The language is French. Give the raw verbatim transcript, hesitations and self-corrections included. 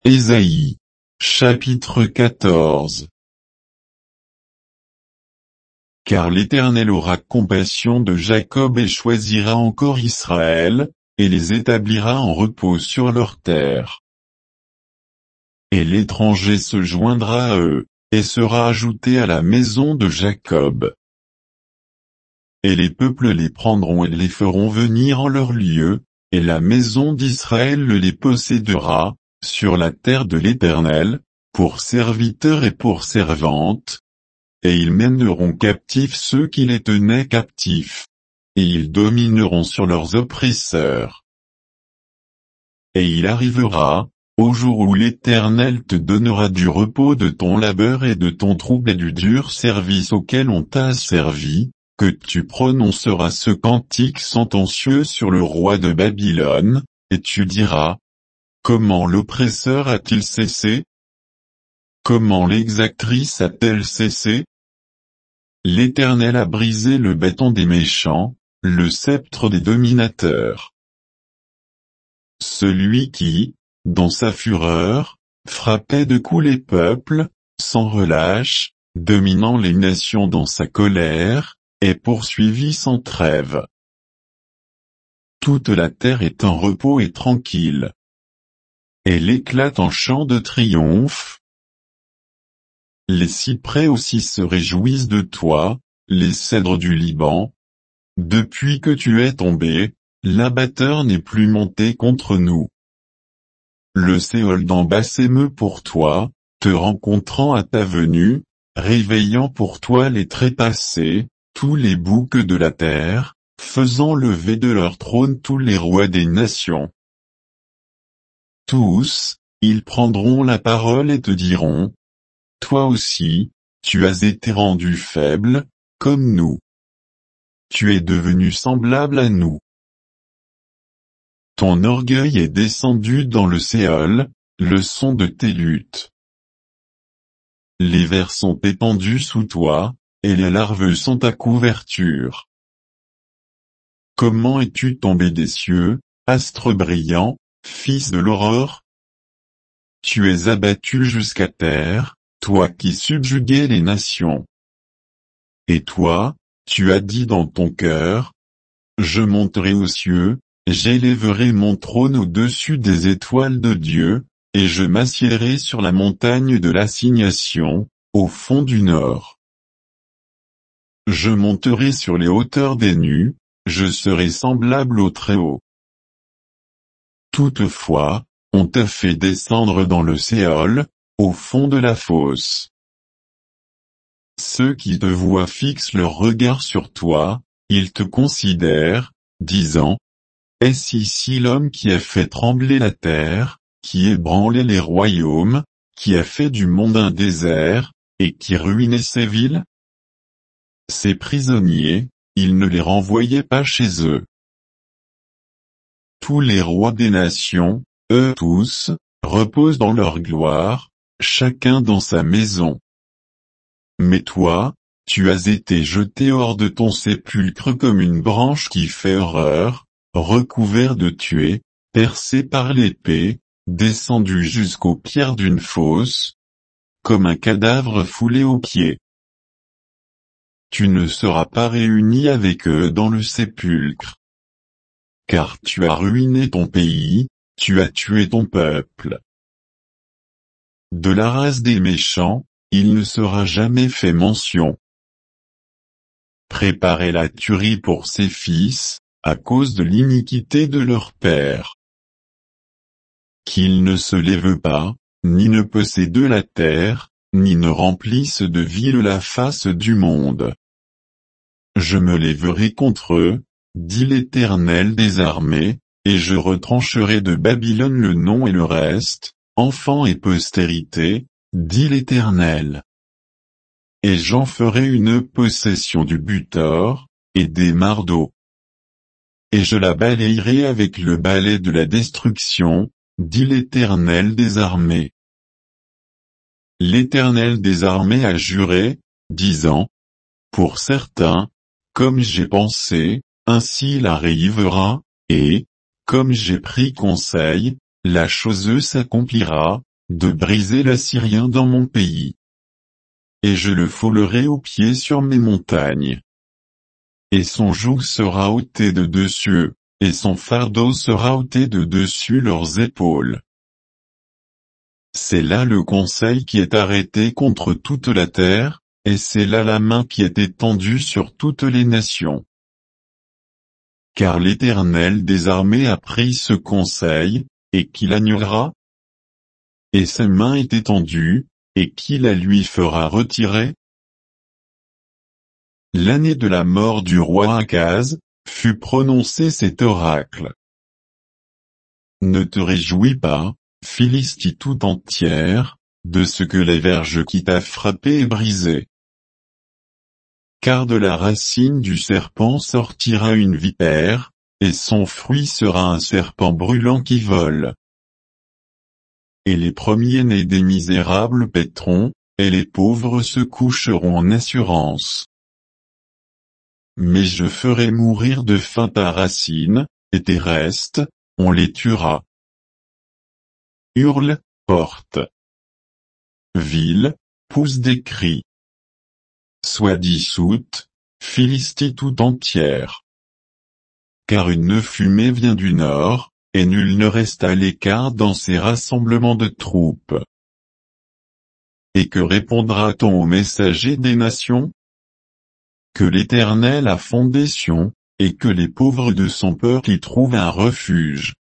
Ésaïe. Chapitre quatorze. Car l'Éternel aura compassion de Jacob et choisira encore Israël, et les établira en repos sur leur terre. Et l'étranger se joindra à eux, et sera ajouté à la maison de Jacob. Et les peuples les prendront et les feront venir en leur lieu, et la maison d'Israël les possédera, sur la terre de l'Éternel, pour serviteurs et pour servantes, et ils mèneront captifs ceux qui les tenaient captifs, et ils domineront sur leurs oppresseurs. Et il arrivera, au jour où l'Éternel te donnera du repos de ton labeur et de ton trouble et du dur service auquel on t'a servi, que tu prononceras ce cantique sentencieux sur le roi de Babylone, et tu diras: Comment l'oppresseur a-t-il cessé? Comment l'exactrice a-t-elle cessé? L'Éternel a brisé le bâton des méchants, le sceptre des dominateurs. Celui qui, dans sa fureur, frappait de coups les peuples, sans relâche, dominant les nations dans sa colère, est poursuivi sans trêve. Toute la terre est en repos et tranquille. Elle éclate en chant de triomphe. Les cyprès aussi se réjouissent de toi, les cèdres du Liban. Depuis que tu es tombé, l'abatteur n'est plus monté contre nous. Le Séol d'en bas s'émeut pour toi, te rencontrant à ta venue, réveillant pour toi les trépassés, tous les boucs de la terre, faisant lever de leur trône tous les rois des nations. Tous, ils prendront la parole et te diront: Toi aussi, tu as été rendu faible, comme nous. Tu es devenu semblable à nous. Ton orgueil est descendu dans le Séol, le son de tes luttes. Les vers sont épandus sous toi, et les larves sont ta couverture. Comment es-tu tombé des cieux, astre brillant, fils de l'aurore? Tu es abattu jusqu'à terre, toi qui subjuguais les nations. Et toi, tu as dit dans ton cœur: Je monterai aux cieux, j'élèverai mon trône au-dessus des étoiles de Dieu, et je m'assiérai sur la montagne de l'assignation, au fond du nord. Je monterai sur les hauteurs des nus, je serai semblable au Très-Haut. Toutefois, on t'a fait descendre dans le Séol, au fond de la fosse. Ceux qui te voient fixent leur regard sur toi, ils te considèrent, disant: Est-ce ici l'homme qui a fait trembler la terre, qui ébranlait les royaumes, qui a fait du monde un désert, et qui ruinait ses villes? Ces prisonniers, ils ne les renvoyaient pas chez eux. Tous les rois des nations, eux tous, reposent dans leur gloire, chacun dans sa maison. Mais toi, tu as été jeté hors de ton sépulcre comme une branche qui fait horreur, recouvert de tués, percé par l'épée, descendu jusqu'aux pierres d'une fosse, comme un cadavre foulé aux pieds. Tu ne seras pas réuni avec eux dans le sépulcre. Car tu as ruiné ton pays, tu as tué ton peuple. De la race des méchants, il ne sera jamais fait mention. Préparez la tuerie pour ses fils, à cause de l'iniquité de leur père. Qu'ils ne se lèvent pas, ni ne possèdent la terre, ni ne remplissent de villes la face du monde. Je me lèverai contre eux, dit l'Éternel des armées, et je retrancherai de Babylone le nom et le reste, enfants et postérité, dit l'Éternel. Et j'en ferai une possession du butor, et des mardeaux. Et je la balayerai avec le balai de la destruction, dit l'Éternel des armées. L'Éternel des armées a juré, disant: Pour certains, comme j'ai pensé, ainsi il arrivera, et, comme j'ai pris conseil, la chose s'accomplira, de briser l'Assyrien dans mon pays. Et je le foulerai aux pieds sur mes montagnes. Et son joug sera ôté de dessus, et son fardeau sera ôté de dessus leurs épaules. C'est là le conseil qui est arrêté contre toute la terre, et c'est là la main qui est étendue sur toutes les nations. Car l'Éternel des armées a pris ce conseil, et qui l'annulera? Et sa main est étendue, et qui la lui fera retirer? L'année de la mort du roi Akaz, fut prononcé cet oracle. Ne te réjouis pas, Philistie tout entière, de ce que la verge qui t'a frappé est brisée. Car de la racine du serpent sortira une vipère, et son fruit sera un serpent brûlant qui vole. Et les premiers-nés des misérables paîtront, et les pauvres se coucheront en assurance. Mais je ferai mourir de faim ta racine, et tes restes, on les tuera. Hurle, porte. Ville, pousse des cris. Sois dissoute, Philistie tout entière. Car une fumée vient du nord, et nul ne reste à l'écart dans ces rassemblements de troupes. Et que répondra-t-on aux messagers des nations? Que l'Éternel a fondé Sion, et que les pauvres de son peuple y trouvent un refuge.